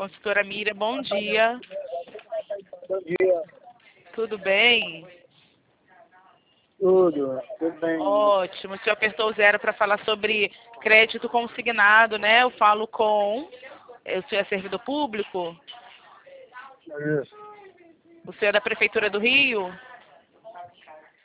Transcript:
Consultora Miriam, bom dia. Bom dia. Tudo bem? Tudo bem. Ótimo. O senhor apertou o 0 para falar sobre crédito consignado, né? Eu falo com... O senhor é servidor público? Isso. O senhor é da Prefeitura do Rio?